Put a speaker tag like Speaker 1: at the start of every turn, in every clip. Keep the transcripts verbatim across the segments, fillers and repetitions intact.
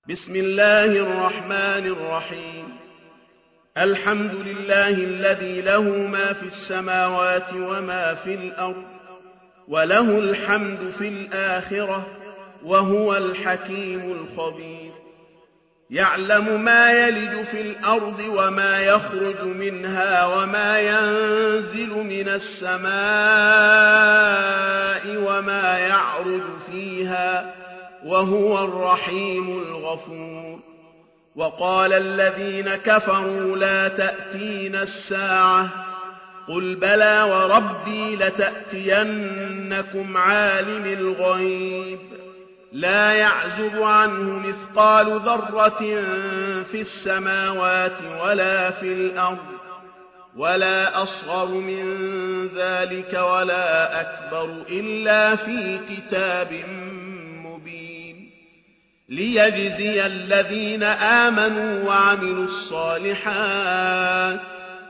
Speaker 1: بسم الله الرحمن الرحيم. الحمد لله الذي له ما في السماوات وما في الأرض، وله الحمد في الآخرة، وهو الحكيم الخبير. يعلم ما يلج في الأرض وما يخرج منها وما ينزل من السماء وما يعرج فيها، وهو الرحيم الغفور. وقال الذين كفروا لا تأتينا الساعة، قل بلى وربي لتأتينكم عالم الغيب لا يعزب عنه مثقال ذرة في السماوات ولا في الأرض، ولا أصغر من ذلك ولا أكبر إلا في كتاب مبين، ليجزي الذين آمنوا وعملوا الصالحات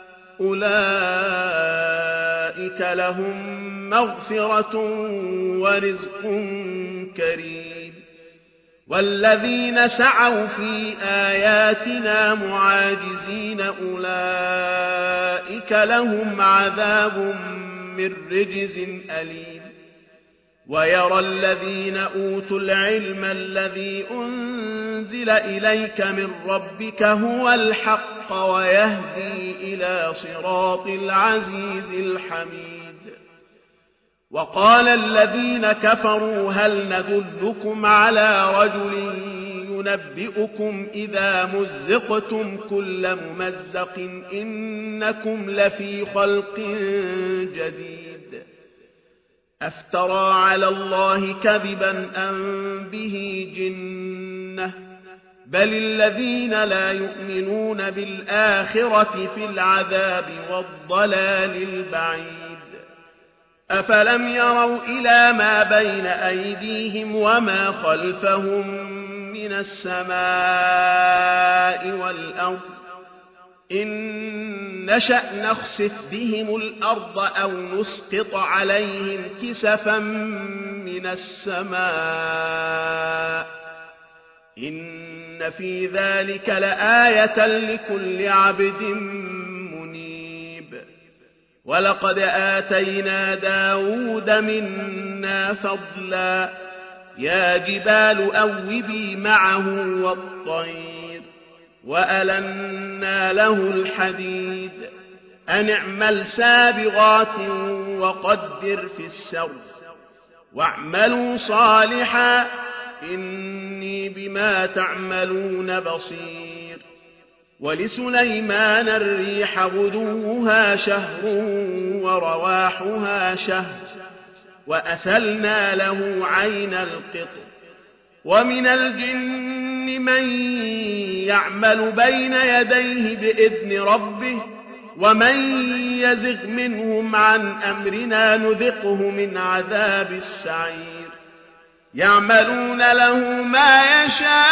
Speaker 1: أولئك لهم مغفرة ورزق كريم. والذين سعوا في آياتنا معاجزين أولئك لهم عذاب من رجز أليم. ويرى الذين أوتوا العلم الذي أنزل إليك من ربك هو الحق ويهدي إلى صراط العزيز الحميد. وقال الذين كفروا هل ندلكم على رجل ينبئكم إذا مزقتم كل ممزق إنكم لفي خلق جديد. أفترى على الله كذبا أم به جنة، بل الذين لا يؤمنون بالآخرة في العذاب والضلال البعيد. أفلم يروا إلى ما بين أيديهم وما خلفهم من السماء والأرض إن نشأ نخسف بهم الأرض أو نسقط عليهم كسفا من السماء إن في ذلك لآية لكل عبد منيب. ولقد آتينا داود منا فضلا يا جبال أوبي معه والطير وألنا له الحديد أن اعمل سابغات وقدر في السرد واعملوا صالحا إني بما تعملون بصير. ولسليمان الريح غدوها شهر ورواحها شهر وأسلنا له عين القطر. ومن الجن من يعمل بين يديه بإذن ربه ومن يزغ منهم عن أمرنا نذقه من عذاب السعير. يعملون له ما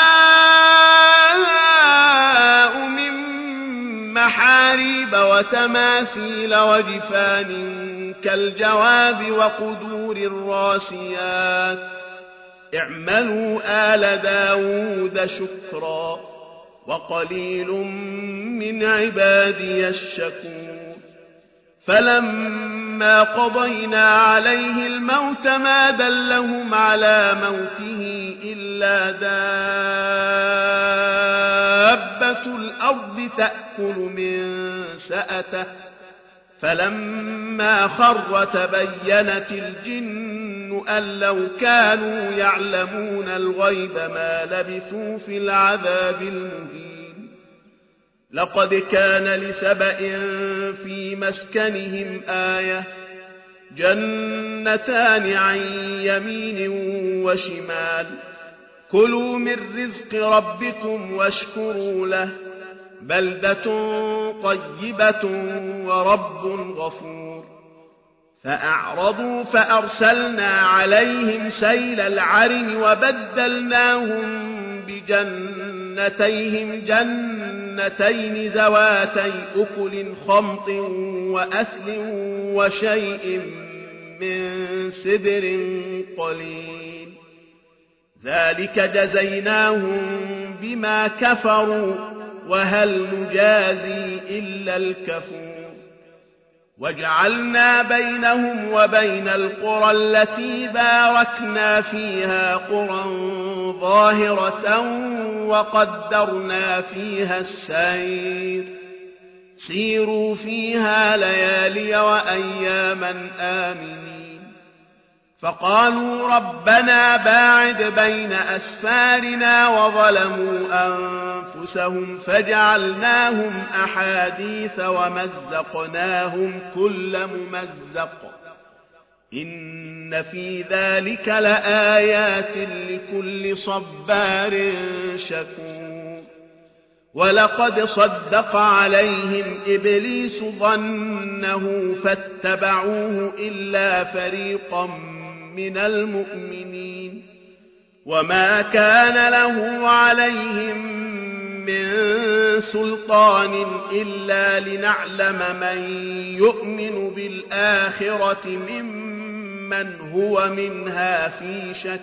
Speaker 1: يشاء من محاريب وتماثيل وجفان كالجواب وقدور الراسيات اعملوا آل داود شكرا وقليل من عبادي الشكور. فلما قضينا عليه الموت ما دلهم على موته إلا دابة الأرض تأكل من سأته فلما خر تبينت الجن أن لو كانوا يعلمون الغيب ما لبثوا في العذاب المهين. لقد كان لسبأ في مسكنهم آية جنتان عن يمين وشمال كلوا من رزق ربكم واشكروا له بلدة طيبة ورب غفور. فأعرضوا فأرسلنا عليهم سيل العرم وبدلناهم بجنتيهم جنتين ذواتي أكل خمط وأثل وشيء من سدر قليل ذلك جزيناهم بما كفروا وهل نجازي إلا الكفور وجعلنا بينهم وبين القرى التي باركنا فيها قرى ظاهرة وقدرنا فيها السير سيروا فيها ليالي وأياما آمنين فقالوا ربنا باعد بين أسفارنا وظلموا أنفسهم فجعلناهم أحاديث ومزقناهم كل ممزق إن في ذلك لآيات لكل صبار شكور ولقد صدق عليهم إبليس ظنه فاتبعوه إلا فريقا من المؤمنين وما كان له عليهم من سلطان إلا لنعلم من يؤمن بالآخرة ممن هو منها في شك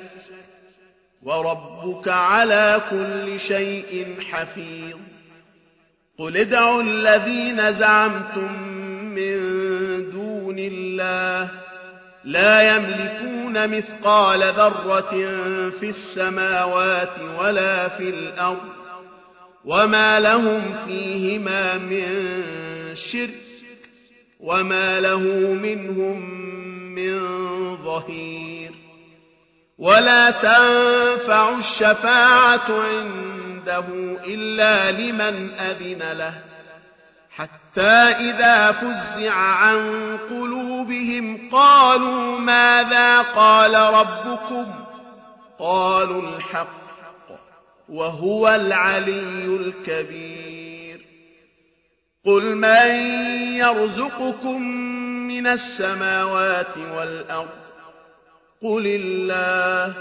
Speaker 1: وربك على كل شيء حفيظ قل ادعوا الذين زعمتم من دون الله لا يملكون مثقال ذرة في السماوات ولا في الأرض وما لهم فيهما من شرك وما له منهم من ظهير ولا تنفع الشفاعة عنده إلا لمن أذن له حتى إذا فزع عن قلوبهم قالوا ماذا قال ربكم قالوا الحق وهو العلي الكبير قل من يرزقكم من السماوات والأرض قل الله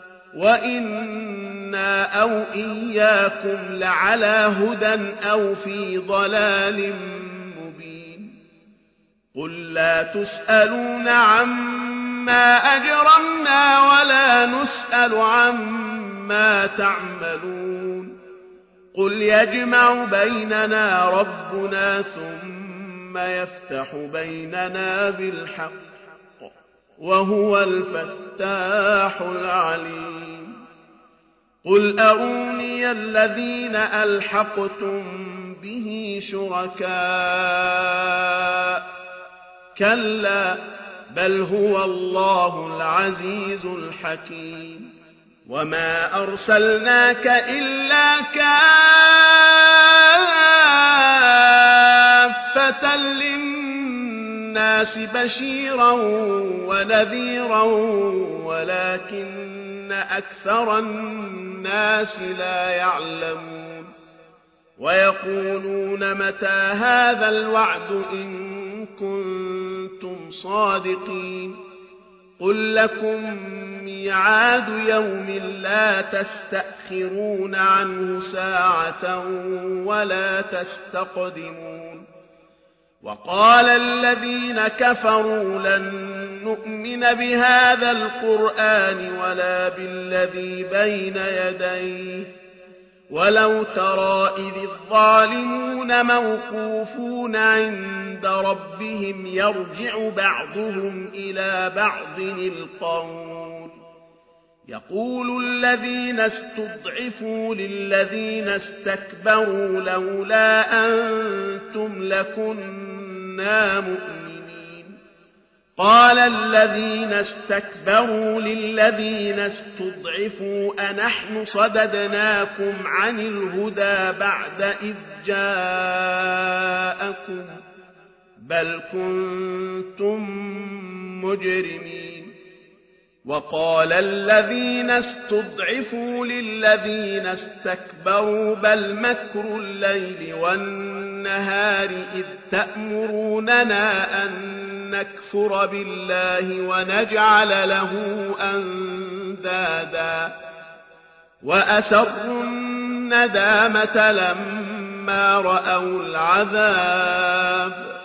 Speaker 1: وإنا أو إياكم لعلى هدى أو في ضلال مبين قل لا تسألون عما أجرمنا ولا نسأل عما تعملون قل يجمع بيننا ربنا ثم يفتح بيننا بالحق وهو الفتاح العليم قل أروني الذين ألحقتم به شركاء كلا بل هو الله العزيز الحكيم وما أرسلناك إلا كافة للناس بشيرا ونذيرا ولكن أكثر الناس لا يعلمون ويقولون متى هذا الوعد إن كنتم صادقين قل لكم ميعاد يوم لا تستأخرون عنه ساعة ولا تستقدمون وقال الذين كفروا لن نؤمن بهذا القرآن ولا بالذي بين يديه ولو ترى إذ الظالمون موقوفون عند ربهم يرجع بعضهم إلى بعض القول يقول الذين استضعفوا للذين استكبروا لولا أنتم لكنا مؤمنين قال الذين استكبروا للذين استضعفوا أنحن صددناكم عن الهدى بعد إذ جاءكم بل كنتم مجرمين وقال الذين استضعفوا للذين استكبروا بل مكر الليل والنهار إذ تأمروننا أن نكفر بالله ونجعل له أندادا وأسروا الندامة لما رأوا العذاب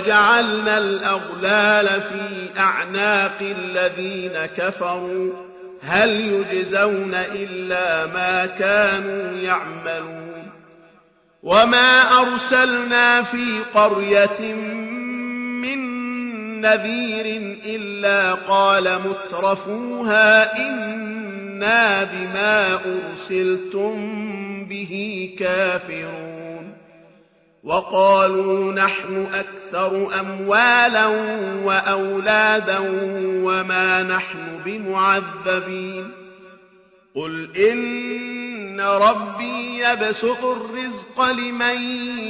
Speaker 1: وجعلنا الأغلال في أعناق الذين كفروا هل يجزون إلا ما كانوا يعملون وما أرسلنا في قرية من نذير إلا قال مترفوها إنا بما أرسلتم به كافرون وقالوا نحن أكثر أموالا وأولادا وما نحن بمعذبين قل إن ربي يبسط الرزق لمن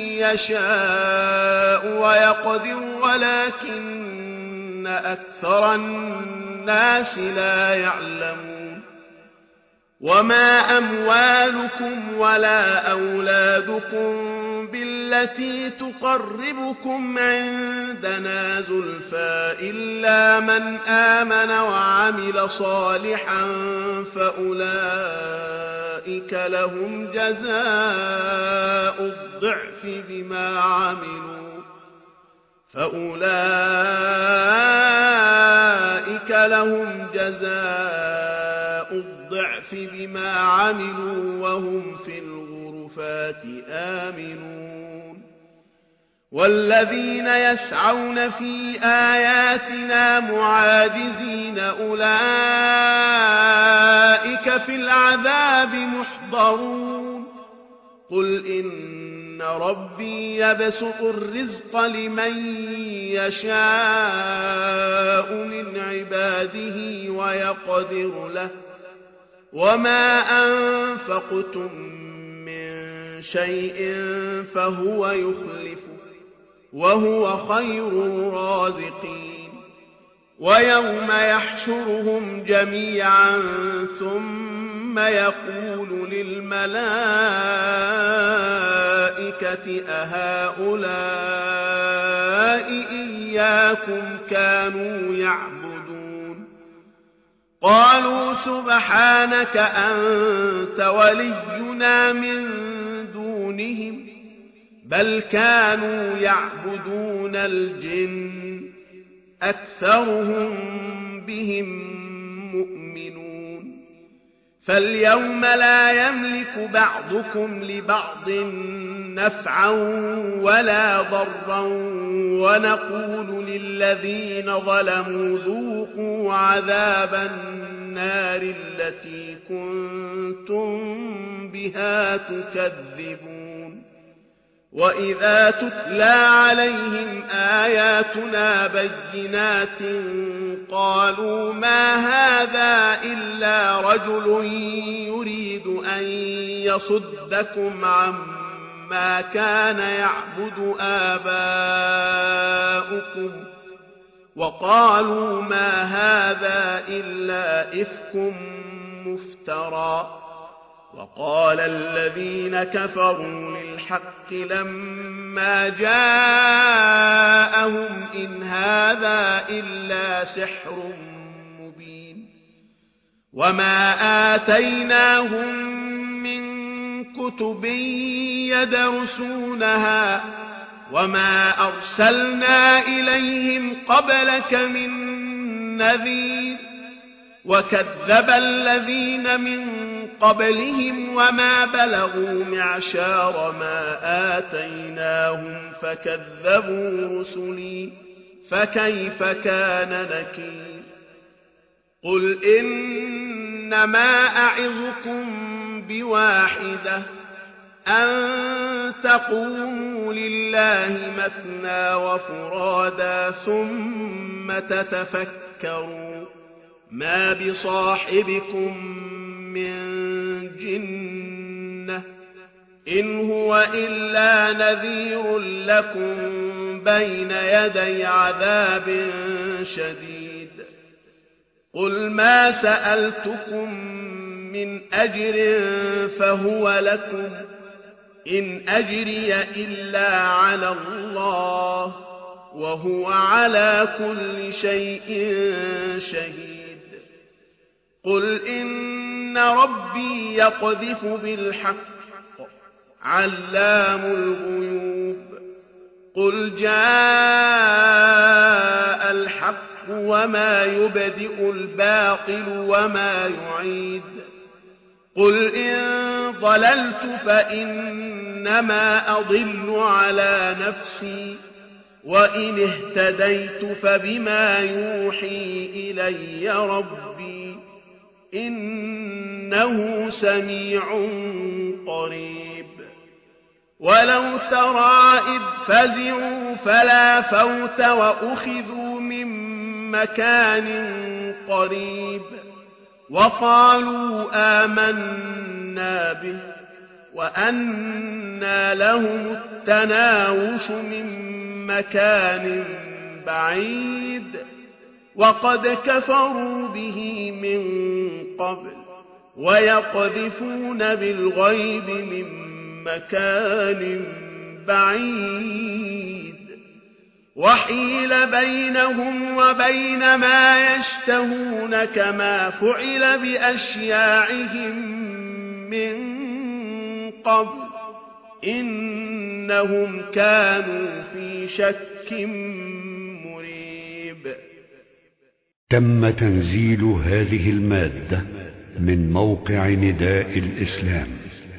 Speaker 1: يشاء ويقدر ولكن أكثر الناس لا يعلمون وما أموالكم ولا أولادكم بالتي تقربكم عندنا زلفى إلا من آمن وعمل صالحا فأولئك لهم جزاء الضعف بما عملوا فأولئك لهم جزاء الضعف بما عملوا وهم في الغرفات آمنون والذين يسعون في آياتنا معاجزين أولئك في العذاب محضرون قل إن ربي يبسط الرزق لمن يشاء من عباده ويقدر له وما أنفقتم من شيء فهو يخلفه وهو خير الرازقين ويوم يحشرهم جميعا ثم يقول للملائكة أهؤلاء إياكم كانوا يعبدون قالوا سبحانك أنت ولينا من دونهم بل كانوا يعبدون الجن أكثرهم بهم مؤمنون فاليوم لا يملك بعضكم لبعض نفعا ولا ضرا ونقول للذين ظلموا ذوقوا عذاب النار التي كنتم بها تكذبون وإذا تتلى عليهم آياتنا بينات قالوا ما هذا إلا رجل يريد أن يصدكم عما كان يعبد آباؤكم وقالوا ما هذا إلا إفك مفترى وقال الذين كفروا للحق لما جاءهم إن هذا إلا سحر مبين وما آتيناهم من كتب يدرسونها وما أرسلنا إليهم قبلك من نذير وكذب الذين من قبلهم وما بلغوا معشار ما آتيناهم فكذبوا رسلي فكيف كان نكير قل إنما أعظكم بواحدة أن تقوموا لله مثنى وفرادا ثم تتفكروا ما بصاحبكم من جنة إن هو إلا نذير لكم بين يدي عذاب شديد قل ما سألتكم من أجر فهو لكم إن أجري إلا على الله وهو على كل شيء شهيد قل إن ربي يقذف بالحق علام الغيوب قل جاء الحق وما يبدئ الباطل وما يعيد قل إن ضللت فإنما أضل على نفسي وإن اهتديت فبما يوحي إلي ربي إنه سميع قريب ولو ترى إذ فزعوا فلا فوت وأخذوا من مكان قريب وقالوا آمنا به وأنى لهم التناوش من مكان بعيد وقد كفروا به من قبل ويقذفون بالغيب من مكان بعيد وحيل بينهم وبين ما يشتهون كما فعل بأشياعهم من قبل إنهم كانوا في شك مريب.
Speaker 2: تم تنزيل هذه المادة من موقع نداء الإسلام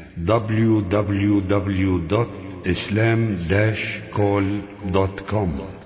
Speaker 2: دبليو دبليو دبليو دوت إسلام داش كول دوت كوم.